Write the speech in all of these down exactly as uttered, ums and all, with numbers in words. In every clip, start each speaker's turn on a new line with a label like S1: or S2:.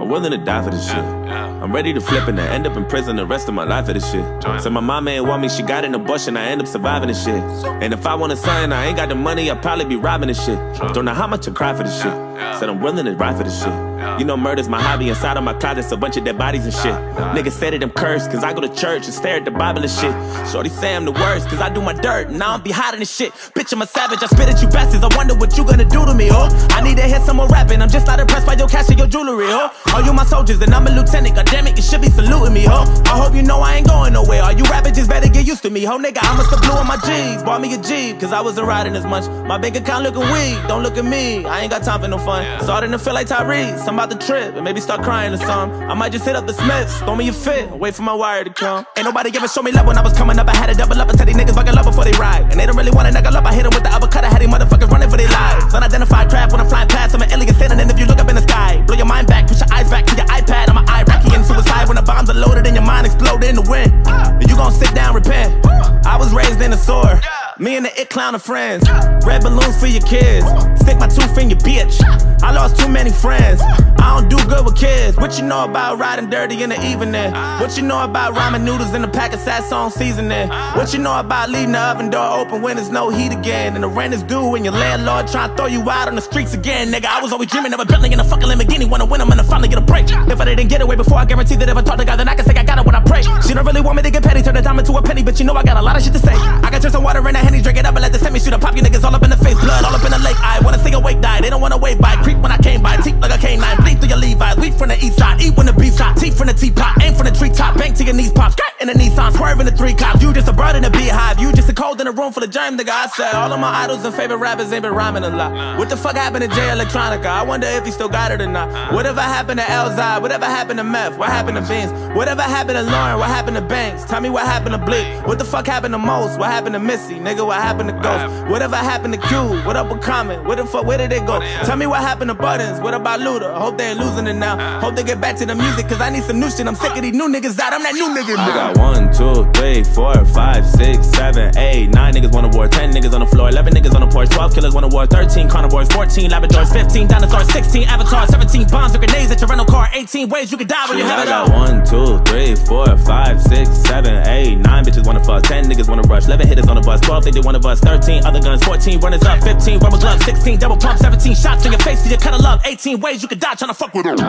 S1: I'm willing to die for this shit. I'm ready to flip and to end up in prison the rest of my life for this shit. Said my mama ain't want me, she got an abortion, I end up surviving this shit. And if I want a son, I ain't got the money, I'd probably be robbing this shit. Don't know how much I cry for this shit. Said I'm willing to ride for this shit. You know murder's my hobby, inside of my closet's a bunch of dead bodies and shit. Niggas say that I'm cursed, cause I go to church and stare at the Bible and shit. Shorty say I'm the worst, cause I do my dirt and I don't be hiding this shit. Bitch, I'm a savage, I spit at you bastards, I wonder what you gonna do to me, oh. I need to hear some more rapping, I'm just not impressed by your cash and your jewelry, oh. Are you my soldiers, then I'm a lieutenant, goddammit, you should be saluting me, ho. I hope you know I ain't going nowhere, all you rappers just better get used to me, ho. Nigga, I must have blew on my G's, bought me a Jeep, cause I wasn't riding as much. My bank account looking weak, don't look at me, I ain't got time for no fun. Starting to feel like Tyrese, I'm about to trip, and maybe start crying or something. I might just hit up the Smiths, throw me a fit, wait for my wire to come. Ain't nobody ever show me love when I was coming up, I had to double up and tell these niggas buckle up before they ride. And they don't really wanna knuckle up, I hit them with the uppercut, I had these motherfuckers running for their lives. Unidentified craft when I'm flying past, I'm an alien standing, and if you look up in the sky, blow your mind back, push your eyes back to your iPad, I'm an Iraqi in suicide when the bombs are loaded and your mind exploded in the wind. And you gon' sit down, repent. I was raised in a sewer, me and the it clown are friends. Red balloons for your kids, stick my tooth in your bitch. I lost too many friends, I don't do good with kids. What you know about riding dirty in the evening? What you know about ramen noodles in a pack of Sasson seasoning? What you know about leaving the oven door open when there's no heat again? And the rent is due and your landlord trying to throw you out on the streets again. Nigga, I was always dreaming of a Bentley and a fucking Lamborghini. Wanna win, I'm gonna finally get a break. If I didn't get away before, I guarantee that if I talk to God, then I can say I got it when I pray. She don't really want me to get petty, turn the dime into a penny, but you know I got a lot of shit to say. I can turn some water in a Henny, drink it up and let the semi shoot a pop you niggas all up in the face. Blood all up in the lake, I wanna stay awake, die. They don't wanna wait by, creep when I came by. Teeth like a canine, bleed through your Levi's. We from the east side, eat when the beef's hot. Teeth from the teapot, aim from the treetop. Bank to your knees pop, skirt in the Nissan, swerving the three cops. You just a bird in a beehive, you just a cold in a room full of germs, nigga. I said all of my idols and favorite rappers ain't been rhyming a lot. What the fuck happened to Jay Electronica? I wonder if he still got it or not. Whatever happened to Elzai? Whatever happened to Meth? What happened to Vince? Whatever happened to Lauren? What happened to Banks? Tell me what happened to Blick? What the fuck happened to Most? What happened to Missy? Nigga, what happened to Ghost? Whatever happened to Q? What up with Common? Where the fuck, where did they go? Tell me what happened to Buttons? What about Luda? Hope they ain't losing it now. Hope they get back to the music, cause I need some new shit. I'm sick of these new niggas out. I'm that new nigga. I got one, two, three, four, five, six, seven, eight, nine niggas wanna war, ten niggas on the floor, eleven niggas on the porch, twelve killers wanna war, thirteen carnivores, fourteen Labradors, fifteen dinosaurs, sixteen avatars, seventeen bombs or grenades at your rental car, eighteen ways you can die when you have it all. I got one, two, three, four, five, six, seven, eight, nine bitches wanna fuck, ten niggas wanna rush, eleven hitters on the bus, twelve they did one of us, thirteen other guns, fourteen runners up, fifteen rubber gloves, sixteen double pump, seventeen shots in your face to your cut of love, eighteen ways you can die tryna fuck with them.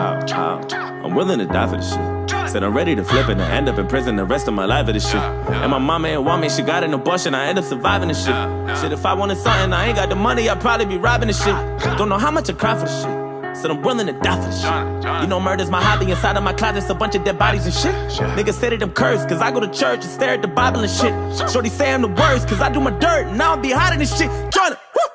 S1: I'm willing to die for this shit. Said I'm ready to flip and end up in prison the rest of my life for this shit. And my mama ain't want me, she got an abortion, I end up surviving this shit. Shit, if I wanted something, I ain't got the money, I'd probably be robbing this shit. Don't know how much I cry for this shit. Said I'm willing to die for this shit. You know murder's my hobby, inside of my closet's a bunch of dead bodies and shit. Niggas say that I'm cursed, cause I go to church and stare at the Bible and shit. Shorty say I'm the worst, cause I do my dirt and I don't be hiding this shit. Tryna, woo!